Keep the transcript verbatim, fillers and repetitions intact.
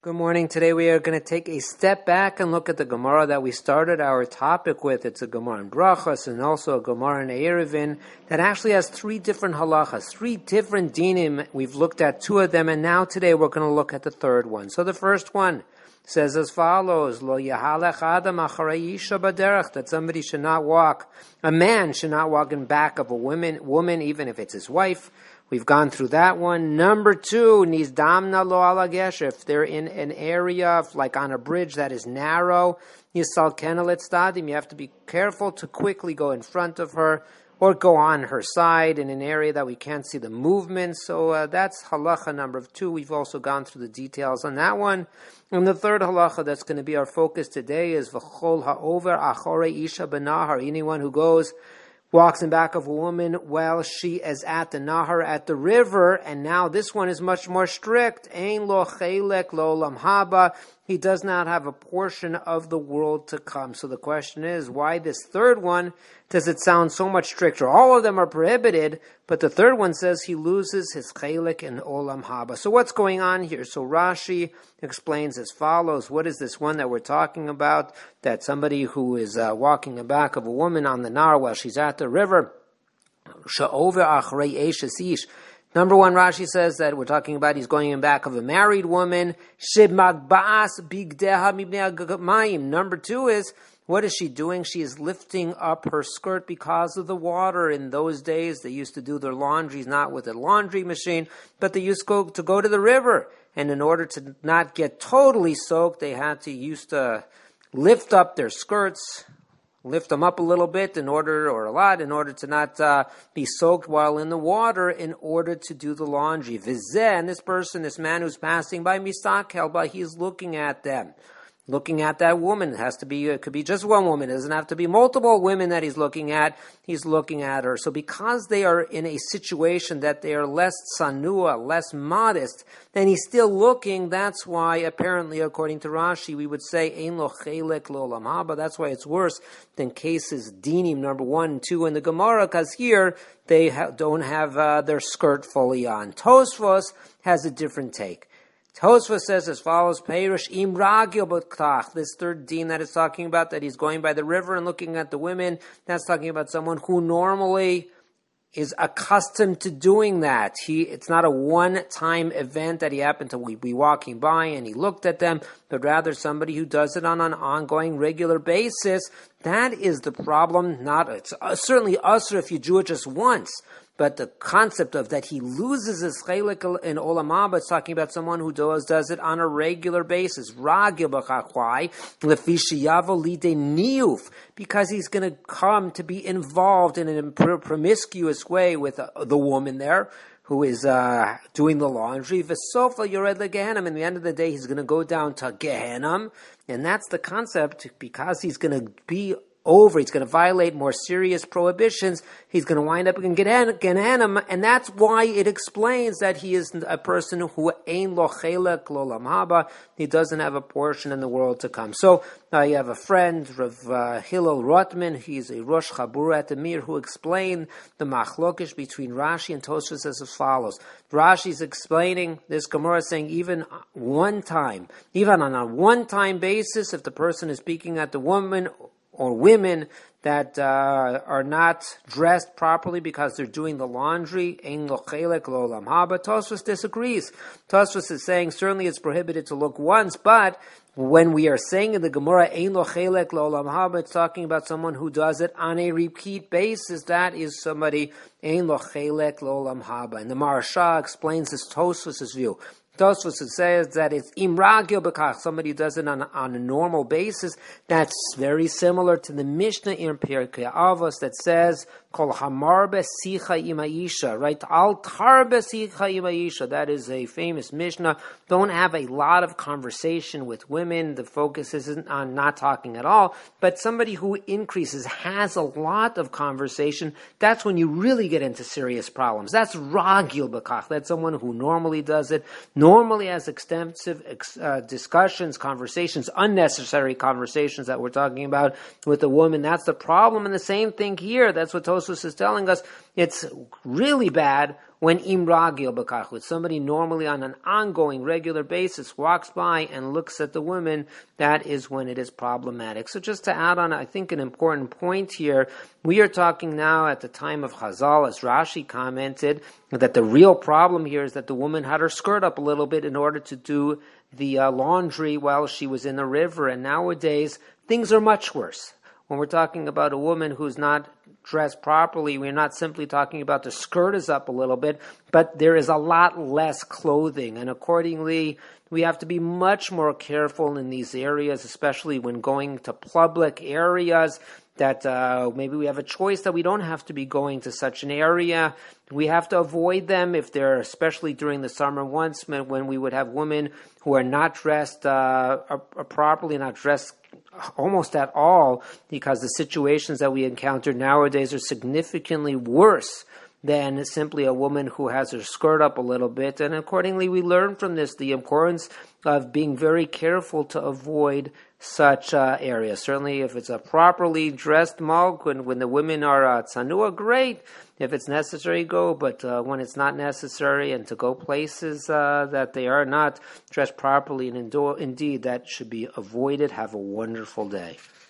Good morning. Today we are going to take a step back and look at the Gemara that we started our topic with. It's a Gemara in Brachas and also a Gemara in Eruvin that actually has three different halachas, three different dinim. We've looked at two of them, and now today we're going to look at the third one. So the first one says as follows: Lo yahalech adam acharei isha baderech, that somebody should not walk, a man should not walk in back of a woman, woman even if it's his wife. We've gone through that one. Number two, nizdamna lo ala gesher. If they're in an area, like on a bridge that is narrow, yisal kenelet stadim, you have to be careful to quickly go in front of her or go on her side in an area that we can't see the movement. So uh, that's halacha number two. We've also gone through the details on that one. And the third halacha that's going to be our focus today is v'chol ha'over achorei isha benahar. Anyone who goes walks in back of a woman while she is at the nahar, at the river, and now this one is much more strict. Ein lo chelek lo olam haba. He does not have a portion of the world to come. So the question is, why this third one does it sound so much stricter? All of them are prohibited, but the third one says he loses his chelek in olam haba. So what's going on here? So Rashi explains as follows. What is this one that we're talking about? That somebody who is uh, walking in back of a woman on the Nar while she's at the river. Sha'over achrei eshes ish. Number one, Rashi says that we're talking about he's going in back of a married woman. Number two is, what is she doing? She is lifting up her skirt because of the water. In those days, they used to do their laundries not with a laundry machine, but they used to go to, go to the river. And in order to not get totally soaked, they had to used to lift up their skirts, lift them up a little bit in order, or a lot, in order to not uh, be soaked while in the water, in order to do the laundry. Vizeh, and this person, this man who's passing by, mistakel ba, he's looking at them. Looking at that woman. It has to be, it could be just one woman. It doesn't have to be multiple women that he's looking at. He's looking at her. So because they are in a situation that they are less sanua, less modest, then he's still looking. That's why, apparently, according to Rashi, we would say, Ein lo chelek lo olam haba. That's why it's worse than cases dinim number one and two in the Gemara, because here they ha- don't have uh, their skirt fully on. Tosfos has a different take. Tosfos says as follows: Perush im ragil b'ktach. This third deen that is talking about, that he's going by the river and looking at the women, that's talking about someone who normally is accustomed to doing that. He, it's not a one-time event that he happened to be walking by and he looked at them, but rather somebody who does it on an ongoing, regular basis. That is the problem. Not it's uh, certainly usher if you do it just once. But the concept of that he loses his chelik in olam haba, it's talking about someone who does does it on a regular basis. Ragil b'chach. Why? Lefi sheyavo lidei niyuf, because he's going to come to be involved in a promiscuous way with uh, the woman there who is uh, doing the laundry. V'sofa yored legehenim. In the end of the day, he's going to go down to Gehenim, and that's the concept. Because he's going to be over, he's going to violate more serious prohibitions, he's going to wind up in Gehenna, and that's why it explains that he is a person who ein lo chelek lo olam haba, he doesn't have a portion in the world to come. So, uh, you have a friend, Rav uh, Hillel Rotman, he's a Rosh Chabura at the Mir, who explained the machlokish between Rashi and Tosfos as follows. Rashi's explaining this Gemara, saying even one time, even on a one-time basis, if the person is speaking at the woman or women that uh, are not dressed properly because they're doing the laundry, ein lo chelek lo olam haba. Tosfos disagrees. Tosfos is saying certainly it's prohibited to look once, but when we are saying in the Gemara, ein lo chelek lo olam haba, it's talking about someone who does it on a repeat basis. That is somebody, ein lo chelek lo olam haba. And the Maharsha explains this Tosfos' view. Tosfos says that it's imragil b'kach, somebody does it on, on a normal basis. That's very similar to the Mishnah in Pirkei Avos that says, Kol hamarbe sicha imaisha, right? Al tarbe sicha imaisha. That is a famous Mishnah. Don't have a lot of conversation with women. The focus isn't on not talking at all. But somebody who increases, has a lot of conversation, that's when you really get into serious problems. That's ragil b'kach. That's someone who normally does it, normally has extensive uh, discussions, conversations, unnecessary conversations that we're talking about with a woman. That's the problem. And the same thing here. That's what Tosfos is telling us. It's really bad when imragil b'kachut, somebody normally on an ongoing, regular basis walks by and looks at the woman, that is when it is problematic. So just to add on, I think an important point here, we are talking now at the time of Chazal, as Rashi commented, that the real problem here is that the woman had her skirt up a little bit in order to do the uh, laundry while she was in the river, and nowadays things are much worse. When we're talking about a woman who's not dressed properly, we're not simply talking about the skirt is up a little bit, but there is a lot less clothing. And accordingly, we have to be much more careful in these areas, especially when going to public areas, that uh, maybe we have a choice that we don't have to be going to such an area. We have to avoid them if they're, especially during the summer months, when we would have women who are not dressed uh, properly, not dressed almost at all, because the situations that we encounter nowadays are significantly worse than simply a woman who has her skirt up a little bit. And accordingly, we learn from this the importance of being very careful to avoid such uh, areas. Certainly, if it's a properly dressed mulk, when, when the women are uh, tzanua, great. If it's necessary, go. But uh, when it's not necessary, and to go places uh, that they are not dressed properly, and indo- indeed, that should be avoided. Have a wonderful day.